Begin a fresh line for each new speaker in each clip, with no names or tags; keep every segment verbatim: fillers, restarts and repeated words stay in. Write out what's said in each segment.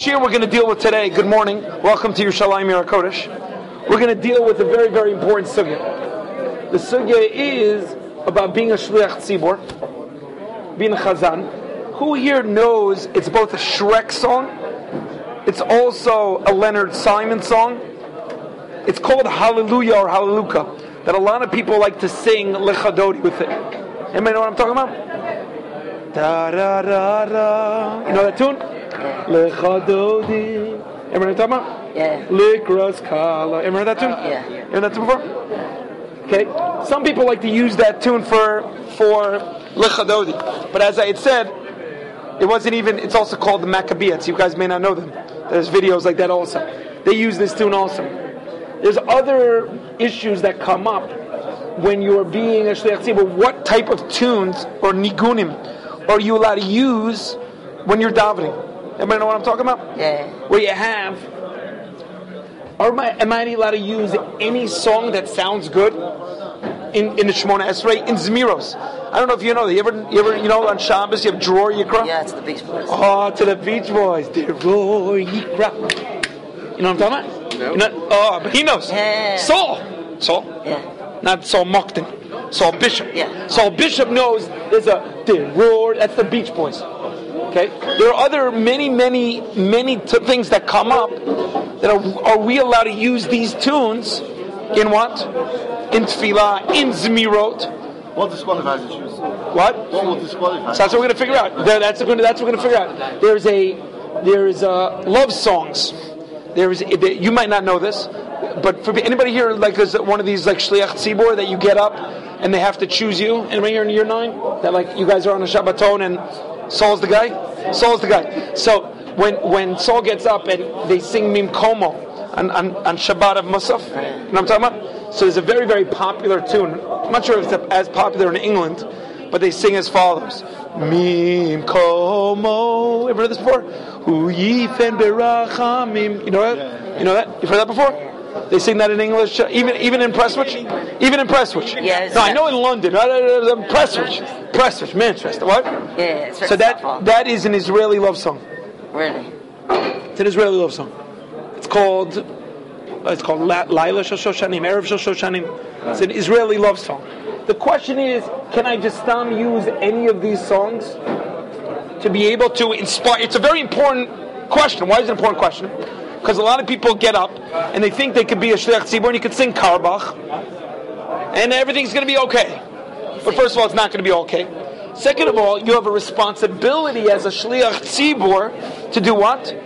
Shir we're going to deal with today. Good morning. Welcome to Yerushalayim Yer HaKodesh. We're going to deal with a very, very important sugya. The sugya is about being a shliach tzibor, being a chazan. Who here knows it's both a Shrek song, it's also a Leonard Simon song. It's called Hallelujah or Hallelujah, that a lot of people like to sing Lechadodi with it. Anybody know what I'm talking about? Da da da da. You know that tune? Lechadodi. Ever heard that about?
Yeah.
Likras Kala. Ever heard that tune?
Yeah.
You heard that tune before? Okay. Some people like to use that tune for for Lechadodi. But as I had said, it wasn't even, it's also called the Maccabeats. You guys may not know them. There's videos like that also. They use this tune also. There's other issues that come up when you're being a Shliach Tzibur. What type of tunes or nigunim are you allowed to use when you're davening? Everybody know what I'm talking about?
Yeah.
Where you have, am I, am I allowed to use any song that sounds good in, in the Shemona Esrei, in Zmiros? I don't know if you know that. You ever, you ever, you know, on Shabbos you have Dror Yikra?
Yeah, it's the Beach Boys.
Oh, to the Beach Boys. Dror Yikra. You know what I'm talking about?
No.
You know, oh, but he knows.
Yeah.
Saul. Saul?
Yeah.
Not Saul Mockton. Saul Bishop.
Yeah.
Saul Bishop knows there's a Dror. That's the Beach Boys. Okay? There are other many, many, many t- things that come up that are, are we allowed to use these tunes in what? In Tefillah, in Zmirot.
What disqualifies the shoes?
What?
What will disqualify?
So that's what we're going to figure out. There, that's what that's what we're going to figure out. There's a there's a love songs. There's you might not know this, but for anybody here like is one of these like shliach tzibor that you get up and they have to choose you. Anybody here in year nine that like you guys are on a Shabbaton and Saul's the guy. Saul's the guy. So when when Saul gets up and they sing Mim Komo on, on, on Shabbat of Musaf, you know what I'm talking about? So there's a very, very popular tune. I'm not sure if it's as popular in England, but they sing as follows. Mim komo. Ever heard this before? Hu yifen berachamim. You know that? You know that? You've heard that before? They sing that in English, uh, even even in Prestwich? Even in Prestwich?
Yeah.
No, I know in London. Uh, uh, Prestwich. Prestwich, Manchester. What?
Yeah, it's
So that that is an Israeli love song.
Really?
It's an Israeli love song. It's called... It's called La- Laila Shel Shoshanim, Erev Shel Shoshanim. It's an Israeli love song. The question is, can I just um, use any of these songs to be able to inspire? It's a very important question. Why is it an important question? Because a lot of people get up and they think they could be a Shliach Tzibur and you could sing Karbach and everything's going to be okay. But first of all, it's not going to be okay. Second of all, you have a responsibility as a Shliach Tzibur to do what?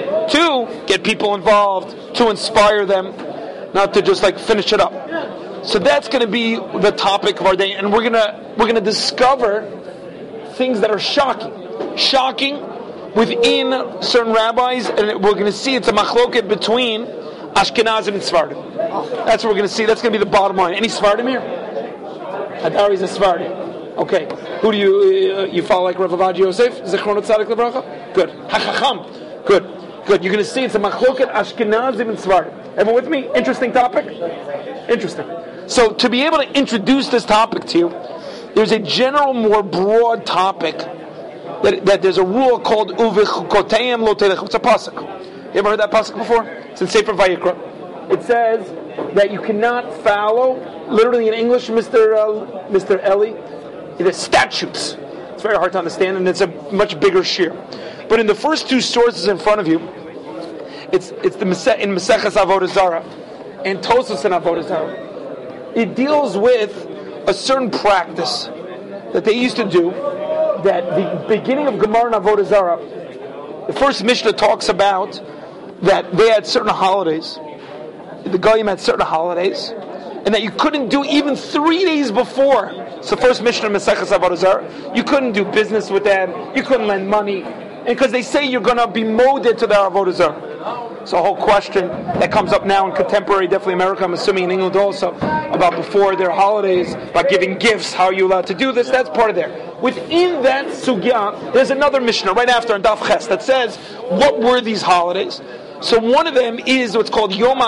To get people involved, to inspire them, not to just like finish it up. So that's going to be the topic of our day, and we're gonna we're gonna discover things that are shocking, shocking within certain rabbis, and we're going to see it's a machloket between Ashkenazim and Sephardim. That's what we're going to see. That's going to be the bottom line. Any Sephardim here? Hadari's a Sephardim. Okay. Who do you uh, you follow like Rav Avad Yosef? Zichrono Tzadik Lebracha? Good. Hachacham. Good. Good. You're going to see it's a machloket Ashkenazim and Sephardim. Everyone with me? Interesting topic? Interesting. So to be able to introduce this topic to you, there's a general, more broad topic that, that there's a rule called Uvichukoteim lo telech. It's a pasuk. You ever heard that pasuk before? It's in Sefer Vayikra. It says that you cannot follow, literally in English, Mister Uh, Mister Eli, the statutes. It's very hard to understand, and it's a much bigger shear. But in the first two sources in front of you, it's it's the in Maseches Avodah Zarah and Tosfos in Avodah Zarah. It deals with a certain practice that they used to do. That the beginning of Gemara and Avodah Zarah, the first Mishnah talks about that they had certain holidays. The Goyim had certain holidays, and that you couldn't do even three days before. It's the first Mishnah in Maseches Avodah Zarah. You couldn't do business with them. You couldn't lend money. Because they say you're going to be molded to their Avodah Zarah. It's a whole question that comes up now in contemporary, definitely America, I'm assuming in England also, about before their holidays, about giving gifts, how are you allowed to do this? That's part of there. Within that sugya, there's another Mishnah right after in Daf Ches that says, what were these holidays? So one of them is what's called Yom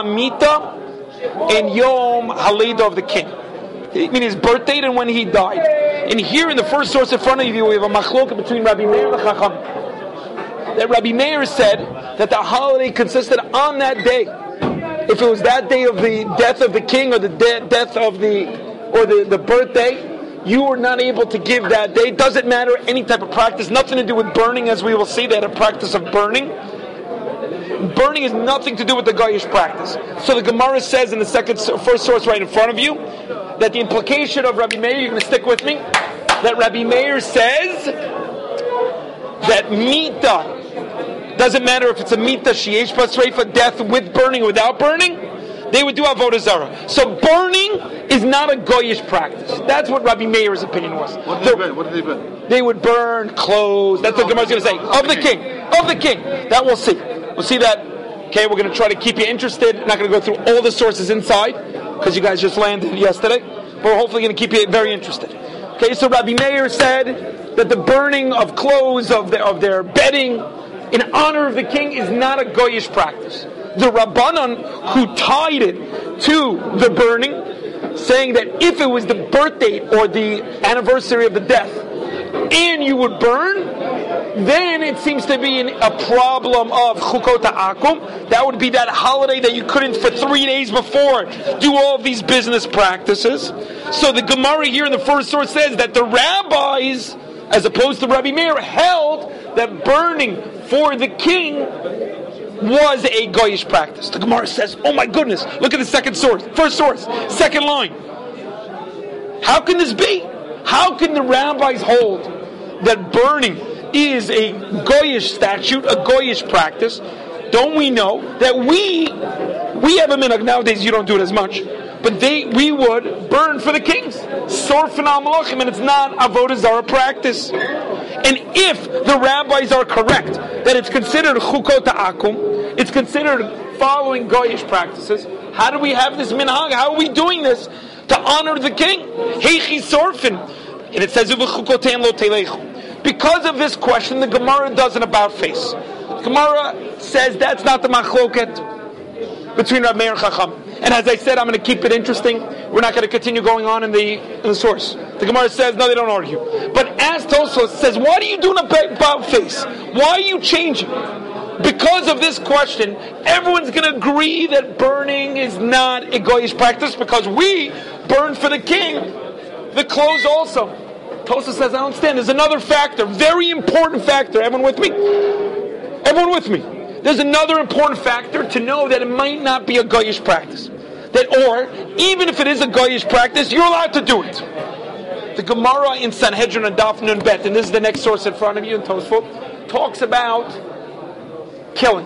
HaMita and Yom HaLeida of the king. I mean his birth date and when he died. And here in the first source in front of you, we have a machlok between Rabbi Meir and the Chacham. that Rabbi Meir said that the holiday consisted on that day. If it was that day of the death of the king or the de- death of the or the, the birthday, you were not able to give that day. Doesn't matter any type of practice, nothing to do with burning, as we will see. They had a practice of burning. Burning has nothing to do with the Goyish practice. So the Gemara says in the second, first source right in front of you, that the implication of Rabbi Meir, you're going to stick with me, that Rabbi Meir says that mita, doesn't matter if it's a mita, sheyesh basreifa, death with burning or without burning, they would do avodah zarah. So burning is not a Goyish practice. That's what Rabbi Meir's opinion was.
What did they burn? What did they burn?
They would burn clothes. That's what the Gemara's going to say. Of the king. Of the king. That we'll see. We'll see that. Okay, we're going to try to keep you interested. Not going to go through all the sources inside, because you guys just landed yesterday. But we're hopefully going to keep you very interested. Okay, so Rabbi Meir said that the burning of clothes, of, the, of their bedding, in honor of the king is not a Goyish practice. The Rabbanan who tied it to the burning, saying that if it was the birth date or the anniversary of the death, and you would burn, then it seems to be an, a problem of chukot ha'akum. That would be that holiday that you couldn't for three days before do all of these business practices. So the Gemara here in the first source says that the rabbis, as opposed to Rabbi Meir, held that burning for the king was a Goyish practice. The Gemara says, oh my goodness, look at the second source, first source, second line. How can this be? How can the rabbis hold that burning is a Goyish statute, a Goyish practice? Don't we know that we we have a minhag nowadays? You don't do it as much, but they we would burn for the kings, sorfin al malachim, and it's not avodah zarah practice. And if the rabbis are correct that it's considered chukot ha'akum, it's considered following Goyish practices, how do we have this minhag? How are we doing this to honor the king? Heichi sorfin, and it says lo telechu. Because of this question, the Gemara does an about face. The Gemara says that's not the machloket between Rav Meir and Chacham. And as I said, I'm going to keep it interesting. We're not going to continue going on in the in the source. The Gemara says, no, they don't argue. But as Tosfos says, why are you doing a about face? Why are you changing? Because of this question, everyone's going to agree that burning is not a Goyish practice, because we burn for the king the clothes also. Tosfos says, I don't understand. There's another factor, very important factor. Everyone with me? Everyone with me? There's another important factor to know that it might not be a Goyish practice. That, or, even if it is a Goyish practice, you're allowed to do it. The Gemara in Sanhedrin and Daf Nun Bet, and this is the next source in front of you in Tosfot, talks about killing.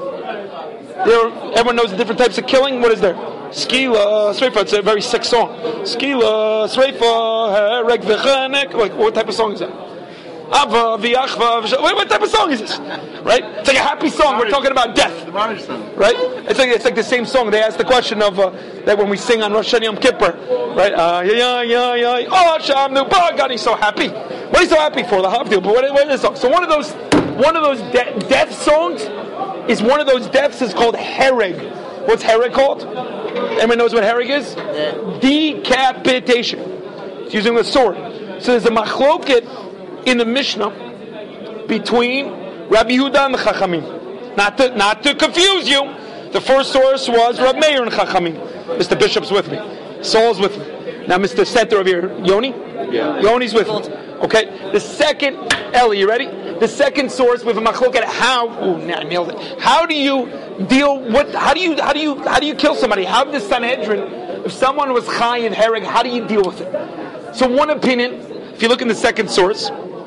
There, everyone knows the different types of killing. What is there? Skila, Sreifa, it's a very sick song. Skila, Sreifa, Hereg V'chanek. Like, what type of song is that? Ava, V'yachva, what, what type of song is this? Right? It's like a happy song. We're talking about death. Right? It's like it's like the same song. They ask the question of uh, that when we sing on Rosh Hashanah Yom Kippur. Right? Uh, yeah, yeah, yeah, yeah. Oh, Shamnu, God, he's so happy. What are you so happy for? The Havdil. But what, what is this song? So one of those, one of those de- death songs is one of those deaths is called Hereg. What's Hereg called? Anyone knows what Hereg is? Yeah. Decapitation. It's using the sword. So there's a machloket in the Mishnah between Rabbi Yehuda and the Chachamim. Not to, not to confuse you, the first source was Rabbi Meir and Chachamim. Mister Bishop's with me. Saul's with me. Now Mister Center over here, Yoni? Yeah. Yoni's with me. Okay? The second, Ellie, you ready? The second source with a machloket, how, ooh, nah, I nailed it. How do you deal, what, how do you, how do you, how do you kill somebody? How did the Sanhedrin, if someone was chai and hereg, how do you deal with it? So one opinion, if you look in the second source,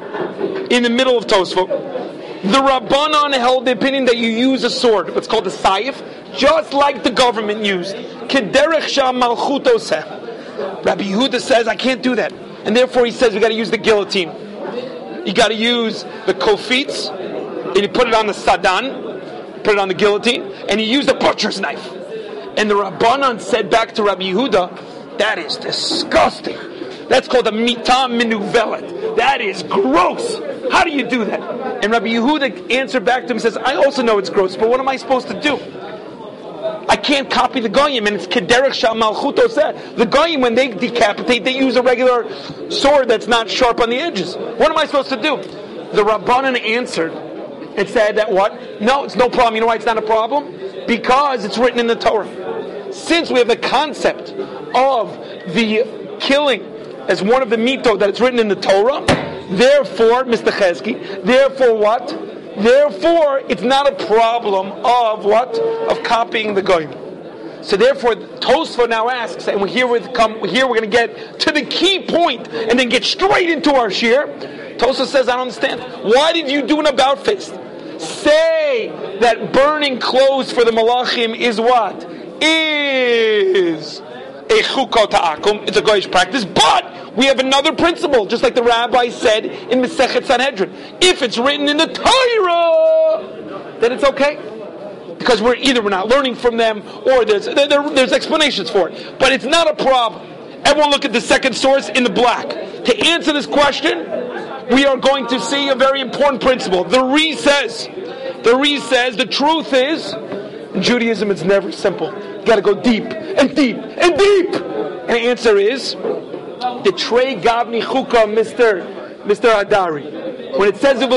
in the middle of Tosfot, the Rabbanan held the opinion that you use a sword, what's called a saif, just like the government used. Kederech sham malchut oseh. Rabbi Yehuda says, I can't do that. And therefore he says we got to use the guillotine. You got to use the kofitz, and you put it on the sadan, put it on the guillotine, and you use the butcher's knife. And the Rabbanan said back to Rabbi Yehuda, that is disgusting. That's called a mitam minuvelet. That is gross. How do you do that? And Rabbi Yehuda answered back to him and says, I also know it's gross, but what am I supposed to do? I can't copy the Goyim, and it's Kederech Shal Malchut Oseh. The Goyim, when they decapitate, they use a regular sword that's not sharp on the edges. What am I supposed to do? The Rabbanan answered and said that what? No, it's no problem. You know why it's not a problem? Because it's written in the Torah. Since we have the concept of the killing as one of the mito that it's written in the Torah, therefore, Mister Chesky, therefore what? Therefore, it's not a problem of what? Of copying the goyim. So therefore, Tosfos now asks, and here we come. Here we're going to get to the key point, and then get straight into our shir. Tosfos says, "I don't understand. Why did you do an about face? Say that burning clothes for the malachim is what? Is a chukot ta'akum. It's a goyish practice, but we have another principle, just like the rabbi said in Masechet Sanhedrin. If it's written in the Torah, then it's okay." Because we're either we're not learning from them, or there's there, there, there's explanations for it. But it's not a problem. Everyone look at the second source in the black. To answer this question, we are going to see a very important principle. The Re says, the Re says, the truth is, in Judaism it's never simple. You got to go deep and deep and deep. And the answer is, the Trei Gavni Chuka, Mister Mister Adari. When it says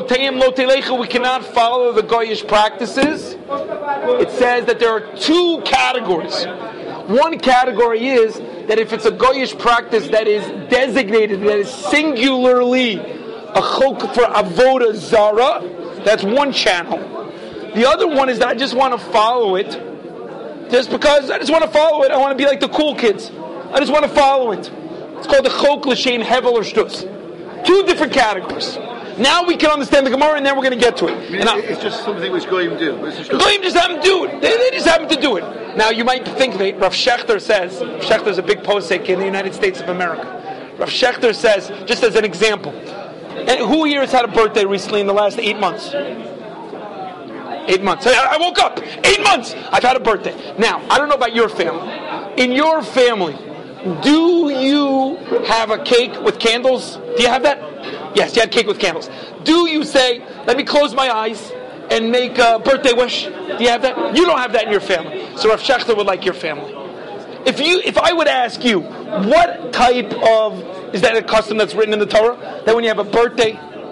we cannot follow the goyish practices, it says that there are two categories. One category is that if it's a goyish practice that is designated, that is singularly a chok for avoda zara, that's one channel. The other one is that I just want to follow it, just because I just want to follow it. I want to be like the cool kids. I just want to follow it. It's called the chok l'shem hevel or shtus. Two different categories. Now we can understand the Gemara, and then we're going to get to it.
I mean,
and
it's just something which Goyim do.
Goyim just happen to do it. They, they just happen to do it. Now you might think that Rav Shechter says, Rav Shechter is a big posek in the United States of America. Rav Shechter says, just as an example, and who here has had a birthday recently in the last eight months? Eight months. I, I woke up. Eight months. I've had a birthday. Now, I don't know about your family. In your family, do you have a cake with candles? Do you have that? Yes, you had cake with candles. Do you say, let me close my eyes and make a birthday wish? Do you have that? You don't have that in your family. So Rav Shechter would like your family. If you, if I would ask you, what type of, is that a custom that's written in the Torah? That when you have a birthday,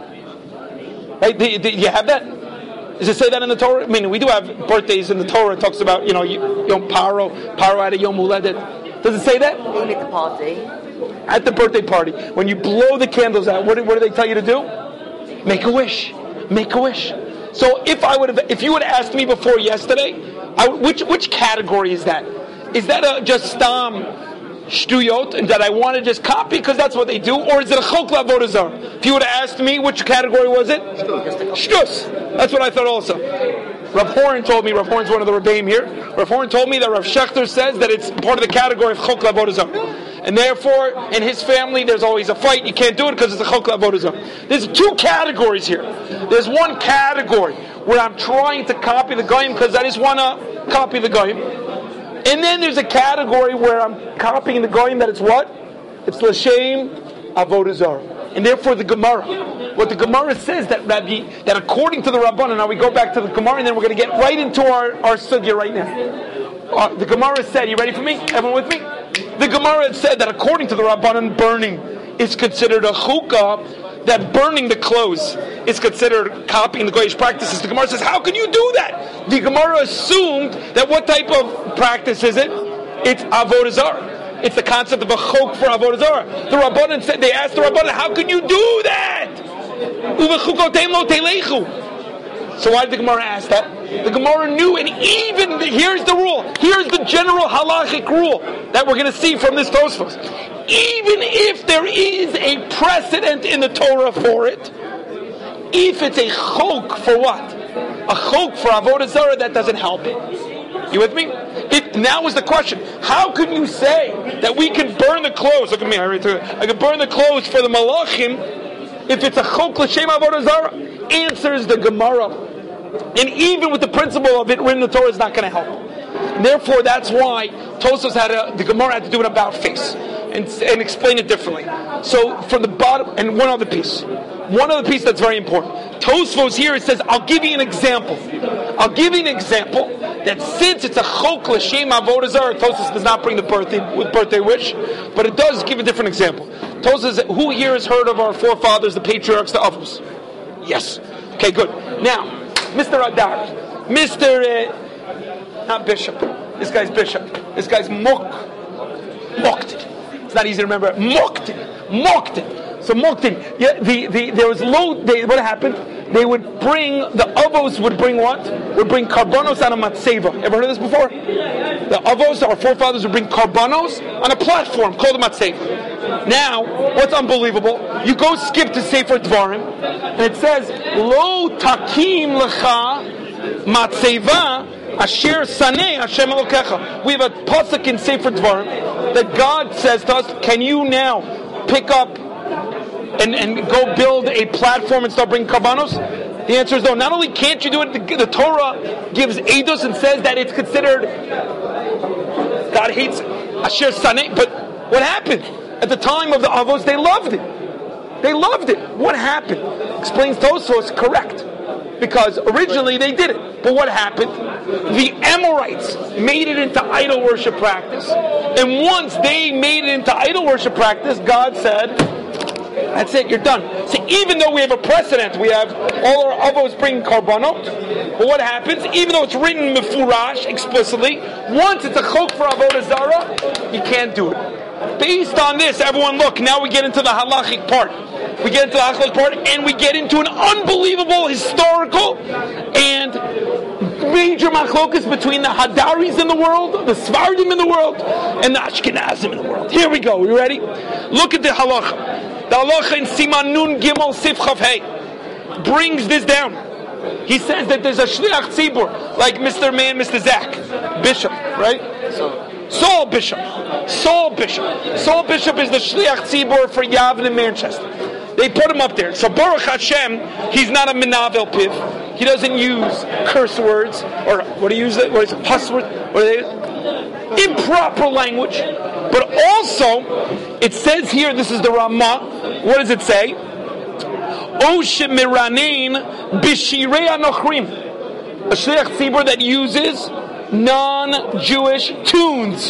right, do, do you have that? Does it say that in the Torah? I mean, we do have birthdays in the Torah. It talks about, you know, Yom Paro, Paro had a Yom Uledet. Does it say that?
Being at the party.
At the birthday party, when you blow the candles out, what do, what do they tell you to do? Make a wish. Make a wish. So if I would have, if you would have asked me before yesterday, I, which which category is that? Is that a just stam shtuyot and that I want to just copy because that's what they do, or is it a chok l'avodah zarah? If you would have asked me, which category was it? Shtus. That's what I thought also. Rav Horen told me, Rav Horen's one of the Rebbeim here, Rav Horen told me that Rav Shechter says that it's part of the category of chok l'avodah zarah. And therefore, in his family, there's always a fight. You can't do it because it's a chok l'avodah zarah. There's two categories here. There's one category where I'm trying to copy the goyim because I just want to copy the goyim. And then there's a category where I'm copying the goyim that it's what? It's l'shem avodah zarah. And therefore the Gemara, what the Gemara says that Rabbi, that according to the Rabbanan, now we go back to the Gemara and then we're going to get right into our, our sugya right now. Uh, the Gemara said, you ready for me? Everyone with me? The Gemara had said that according to the Rabbanan, burning is considered a chukah, that burning the clothes is considered copying the goyish practices. The Gemara says, how can you do that? The Gemara assumed that what type of practice is it? It's avodah zarah. It's the concept of a chok for avodah zarah. The Rabbanan said, they asked the Rabbanan, how can you do that? Uvechukotem lo telechu. So why did the Gemara ask that? The Gemara knew, and even, the, here's the rule, here's the general halachic rule that we're going to see from this Tosfos. Even if there is a precedent in the Torah for it, if it's a chok for what? A chok for avodah zarah, that doesn't help. You with me? It, now is the question, how can you say that we can burn the clothes? Look at me, I, read through it. I can burn the clothes for the malachim if it's a chok l'shem avodah zarah? Answers the Gemara. And even with the principle of it written in the Torah, it's not going to help. And therefore, that's why Tosfos had a, the Gemara had to do an about face and, and explain it differently. So from the bottom, and one other piece. One other piece that's very important. Tosfos here, it says, I'll give you an example. I'll give you an example that since it's a chok l'shem avodah zarah, Tosfos does not bring the birthday with birthday wish, but it does give a different example. Tosfos, who here has heard of our forefathers, the patriarchs, the avos? Yes. Okay, good. Now, Mister Adar, Mister Uh, not Bishop. This guy's Bishop. This guy's Mok. Moktin. It's not easy to remember. Moktin. Moktin. So Moktin. Yeah, the, the, there was low, they, what happened? They would bring, the Avos would bring what? Would bring karbanos on a matzeva. Ever heard of this before? The Avos, our forefathers, would bring karbanos on a platform called a matzeva. Now, what's unbelievable? You go skip to Sefer Dvarim, and it says, Lo takim lecha matzeva asher saneh Hashem Elokecha. We have a pasuk in Sefer Dvarim that God says to us, can you now pick up and, and go build a platform and start bringing karbanos? The answer is no. Not only can't you do it, the, the Torah gives eidos and says that it's considered, God hates asher saneh, but what happened? At the time of the Avos, they loved it. They loved it. What happened? Explains Tosfos, correct. Because originally they did it. But what happened? The Amorites made it into idol worship practice. And once they made it into idol worship practice, God said, that's it, you're done. So even though we have a precedent, we have all our Avos bring karbanot, but what happens? Even though it's written mefurash, explicitly, once it's a chok for Avodah Zarah, you can't do it. Based on this, everyone look, now we get into the halachic part. We get into the halachic part, and we get into an unbelievable historical and major machlokas between the Hadaris in the world, the Svardim in the world, and the Ashkenazim in the world. Here we go. You ready? Look at the halacha. The halacha in Siman Nun Gimel Sif Chav Hey brings this down. He says that there's a shliach tzibur, like Mister Man, Mister Zach, Bishop, right? So. Saul Bishop. Saul Bishop. Saul Bishop is the Shliach Tzibur for Yavin in Manchester. They put him up there. So Baruch Hashem, he's not a Menavel Piv. He doesn't use curse words, or what do you use? What is it? Puss words? What are they? Improper language. But also, it says here, this is the Ramah. What does it say? O Shemiranein Bishirei Anochrim. A Shliach Tzibur that uses non-Jewish tunes.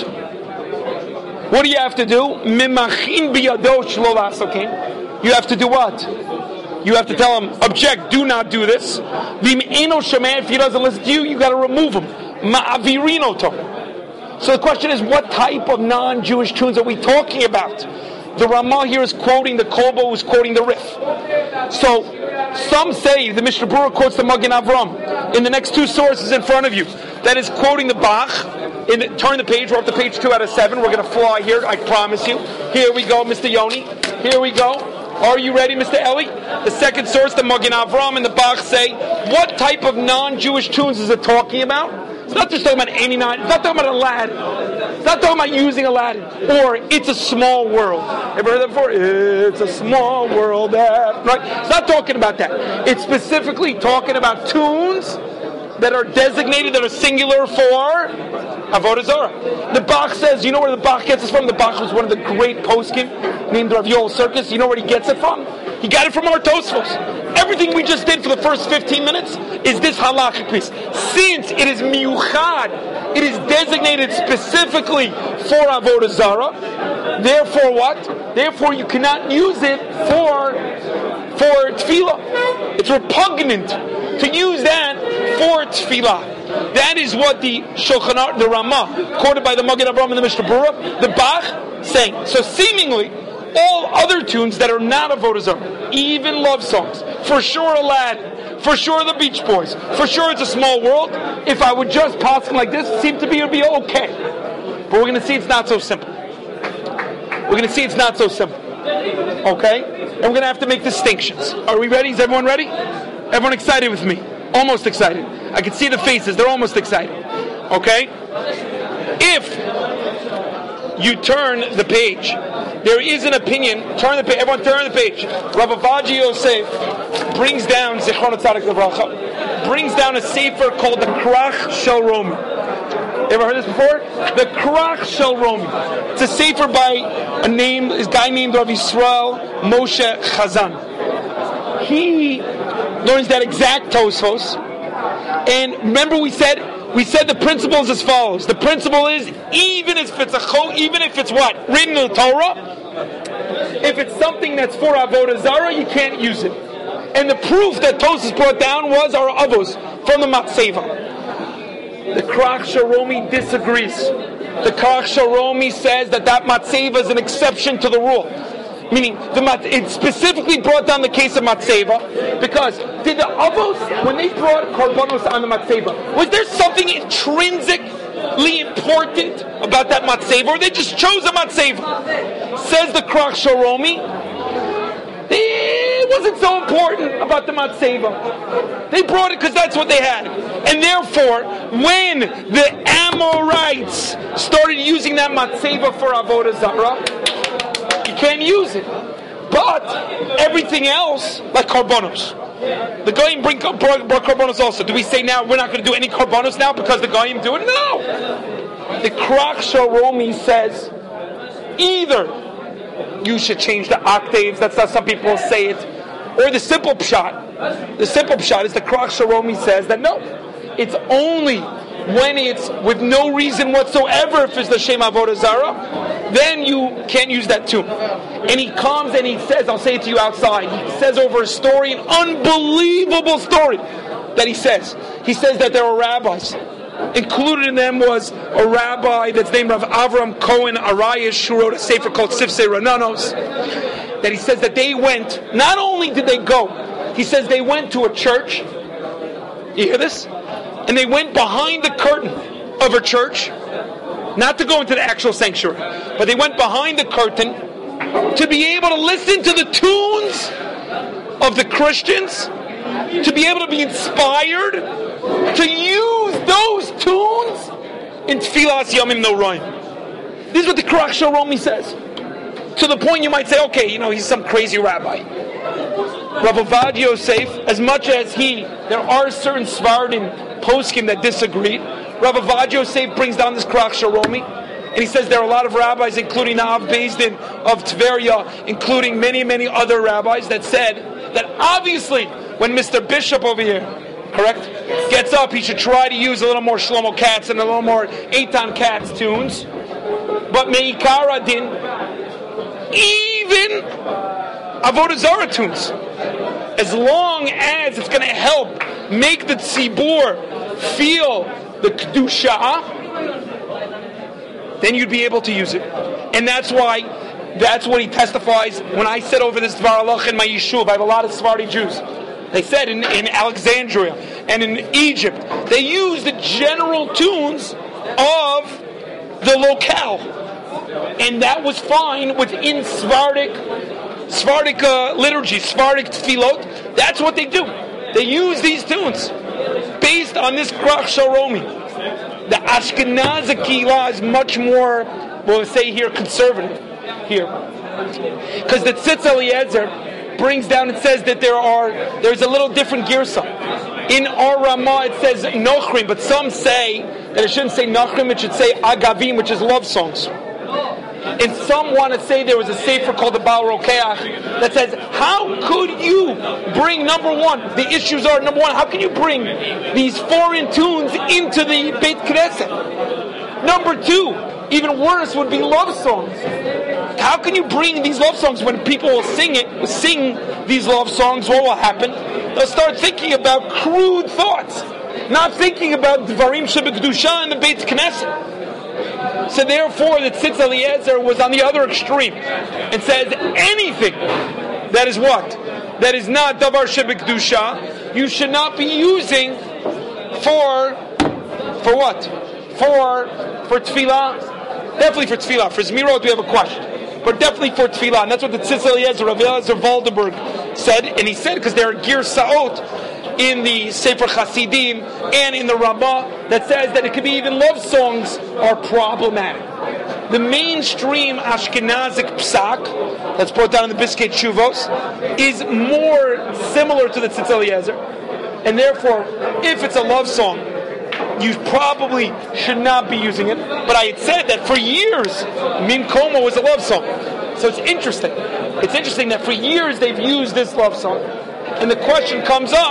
What do you have to do? Mimachin biyado shlo lasokin. You have to do what? You have to tell him, object, do not do this. Vim eno shemeh, if he doesn't listen to you, you got to remove him. Ma'avirino to. So the question is, what type of non-Jewish tunes are we talking about? The Ramah here is quoting the Kolbo, who's quoting the Rif. So some say the Mishnah Berurah quotes the Magen Avram in the next two sources in front of you. That is quoting the Bach. In the, turn the page. We're up to page two out of seven. We're going to fly here. I promise you. Here we go, Mister Yoni. Here we go. Are you ready, Mister Eli? The second source, the Magen Avram and the Bach say, what type of non-Jewish tunes is it talking about? It's not just talking about any non. It's not talking about Aladdin. It's not talking about using Aladdin. Or it's a small world. Ever heard that before? It's a small world. That, right? It's not talking about that. It's specifically talking about tunes that are designated, that are singular for Avodah Zarah. The Bach says, you know where the Bach gets this from? The Bach was one of the great poskim named Rav Yoel Circus. You know where he gets it from? He got it from our Tosfos. Everything we just did for the first fifteen minutes is this halachic piece. Since it is miyuchad, it is designated specifically for Avodah Zarah. Therefore what? Therefore you cannot use it for for tefillah. It's repugnant to use that for tefillah. That is what the Shulchan Aruch, the Ramah, quoted by the Magen Avram and the Mishnah Berurah, the Bach, saying. So seemingly, all other tunes that are not Avodah Zarah, even love songs, for sure Aladdin, for sure the Beach Boys, for sure It's a Small World, if I would just pass like this, it seemed to be, it would be okay. But we're going to see it's not so simple. We're going to see it's not so simple. Okay? And we're going to have to make distinctions. Are we ready? Is everyone ready? Everyone excited with me? Almost excited. I can see the faces. They're almost excited. Okay? If you turn the page, there is an opinion. Turn the page. Everyone turn the page. Rav Avaji Yosef brings down, Zichron Tzadik Livracha, brings down a sefer called the Krach Shel Romi. Ever heard this before? The Krach Shel Romi. It's a sefer by a name, a guy named Rav Yisrael Moshe Chazan. He learns that exact Tosfos. And remember we said we said the principle is as follows. The principle is even if it's a cho, even if it's what? Written in the Torah, if it's something that's for Avodah Zarah, you can't use it. And the proof that Tosfos brought down was our avos from the Matseva. The Krach Sharomi disagrees. The Krach Sharomi says that that Matseva is an exception to the rule. Meaning, the mat- it specifically brought down the case of Matseva because did the avos, when they brought korbanos on the Matseva, was there something intrinsically important about that Matseva, or they just chose a Matseva? Says the Krach Sharomi, it wasn't so important about the Matseva. They brought it because that's what they had. And therefore, when the Amorites started using that Matseva for Avodah Zarah, you can't use it. But everything else, like Karbonos. The Goyim bring brought, brought Karbonos also. Do we say now we're not going to do any Karbonos now because the Goyim do it? No! The Krach Sharomi says either you should change the octaves, that's how some people say it, or the simple pshat. The simple pshat is the Krach Sharomi says that no, it's only when it's with no reason whatsoever, if it's the Shem Avodah Zarah, then you can't use that tune. And he comes and he says, I'll say it to you outside, he says over a story, an unbelievable story that he says. He says that there are rabbis. Included in them was a rabbi that's named Rav Avram Cohen Arayish, who wrote a sefer called Sifsei Rananos, that he says that they went, not only did they go, he says they went to a church, you hear this? And they went behind the curtain of a church, not to go into the actual sanctuary, but they went behind the curtain to be able to listen to the tunes of the Christians, to be able to be inspired to use those tunes in Tfilas Yomim Noraim. This is what the Krach Sharomi says. To the point you might say, okay, you know, he's some crazy rabbi. Rav Ovadia Yosef, as much as he, there are certain Svardim poskim that disagree, Rav Ovadia Yosef brings down this Krach Sharomi, and he says there are a lot of rabbis, including the Av Beis Din of Tveria, including many, many other rabbis, that said that obviously when Mister Bishop over here, correct, gets up, he should try to use a little more Shlomo Katz and a little more Eitan Katz tunes. But Meikara Din, even Avodah Zarah tunes, as long as it's going to help make the tzibur feel the kedusha, then you'd be able to use it. And that's why, that's what he testifies. When I said over this Dvar Halach in my yishuv, I have a lot of Sephardi Jews. They said in, in Alexandria and in Egypt, they use the general tunes of the locale. And that was fine within Sephardic, Sephardic uh, liturgy, Sephardic tefillot. That's what they do. They use these tunes based on this Krach Sharomi. The Ashkenazi Kehillah is much more, we'll say here, conservative here. Because the Tzitz Eliezer brings down and says that there are there's a little different girsa. In our Ramah it says Nochrim, but some say that it shouldn't say Nochrim, it should say Agavim, which is love songs. And some want to say there was a sefer called the Baal Rokeach that says, how could you bring, number one, the issues are, number one, how can you bring these foreign tunes into the Beit Knesset? Number two, even worse would be love songs. How can you bring these love songs when people will sing it, sing these love songs? What will happen? They'll start thinking about crude thoughts, not thinking about Dvarim Shebekdusha in the Beit Knesset. So therefore, the Tzitz Eliezer was on the other extreme and says anything that is what? That is not Davar Shebekdusha, you should not be using for, for what? For, for Tefillah. Definitely for Tefillah. For Zmirot we have a question. But definitely for Tefillah. And that's what the Tzitz Eliezer, Rav Eliezer Waldenberg said. And he said, because there are Gir Sa'ot in the Sefer Hasidim and in the Ramah that says that it could be even love songs are problematic. The mainstream Ashkenazic psak that's brought down in the Biskei Tshuvos is more similar to the Tzitz Eliezer, and therefore, if it's a love song, you probably should not be using it. But I had said that for years, Min Koma was a love song. So it's interesting. It's interesting that for years they've used this love song. And the question comes up,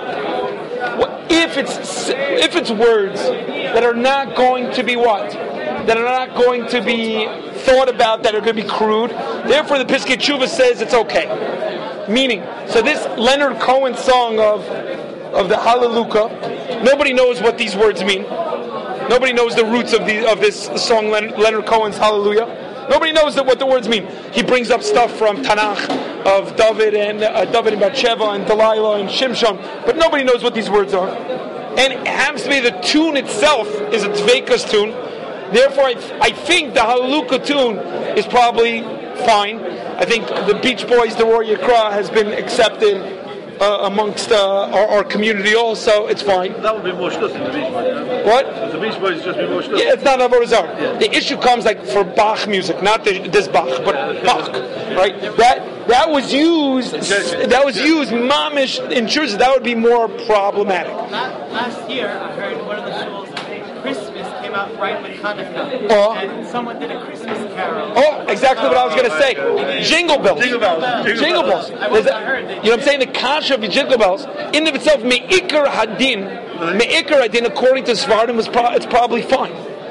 if it's if it's words that are not going to be what? That are not going to be thought about, that are going to be crude, therefore the Piskei Tshuva says it's okay. meaning. So this Leonard Cohen song of of the Hallelujah, nobody knows what these words mean. Nobody knows the roots of the of this song, Leonard Cohen's Hallelujah. Nobody knows that what the words mean. He brings up stuff from Tanakh of David and uh, David and Bathsheba and Delilah and Shimshon, but nobody knows what these words are. And it happens to be the tune itself is a Tveikas tune. Therefore, I, th- I think the Hallelujah tune is probably fine. I think the Beach Boys, the Roy Yekra, has been accepted uh, amongst uh, our, our community also. It's fine.
That would be more shtus in the Beach Boys. Yeah?
What?
The Beach Boys just be more shtus.
Yeah, it's not Avodah Zarah.
Yeah.
The issue comes like for Bach music, not the, this Bach, but Bach, right? That that was used. That was used mamish in churches. That would be more problematic.
Last year, I heard one of the shuls, Christmas came out right with Hanukkah,
Oh.
and someone did a Christmas carol.
Oh, exactly what I was going to say. Jingle bells.
Jingle bells.
Jingle bells.
I was- I heard that.
You know what I'm saying? The kasha of the jingle bells, in and of itself, me'ikar hadin, me'ikar hadin, according to Svardim, was pro- it's probably fine.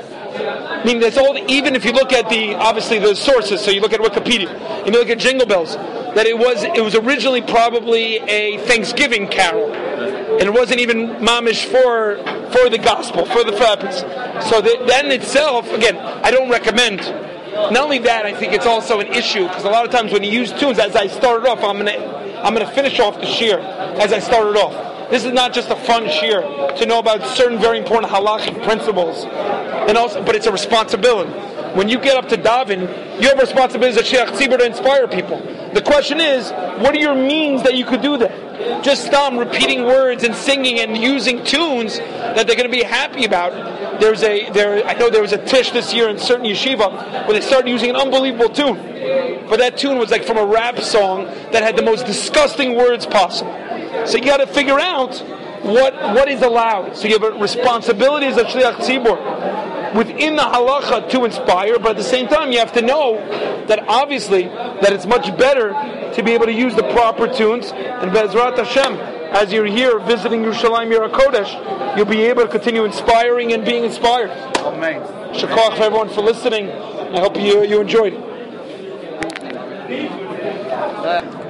I mean, that's all. Even if you look at the obviously the sources, so you look at Wikipedia, and you look at Jingle Bells, that it was it was originally probably a Thanksgiving carol, and it wasn't even mamish for for the gospel, for the purpose. So that, that in itself, again, I don't recommend. Not only that, I think it's also an issue because a lot of times when you use tunes, as I started off, I'm gonna I'm gonna finish off the shir as I started off. This is not just a fun shir to know about certain very important halachic principles, and also, but it's a responsibility. When you get up to daven, you have a responsibility as a shliach tzibur to inspire people. The question is, what are your means that you could do that? Just stop repeating words and singing and using tunes that they're going to be happy about. There's a there. I know there was a tish this year in certain yeshiva where they started using an unbelievable tune, but that tune was like from a rap song that had the most disgusting words possible. So you got to figure out what what is allowed. So you have a responsibility as a shliach tzibur within the halacha to inspire, but at the same time you have to know that obviously that it's much better to be able to use the proper tunes. And Be'ezrat Hashem, as you're here visiting Yerushalayim Yer HaKodesh, you'll be able to continue inspiring and being inspired.
Amen.
Shakach for everyone for listening. I hope you you enjoyed it.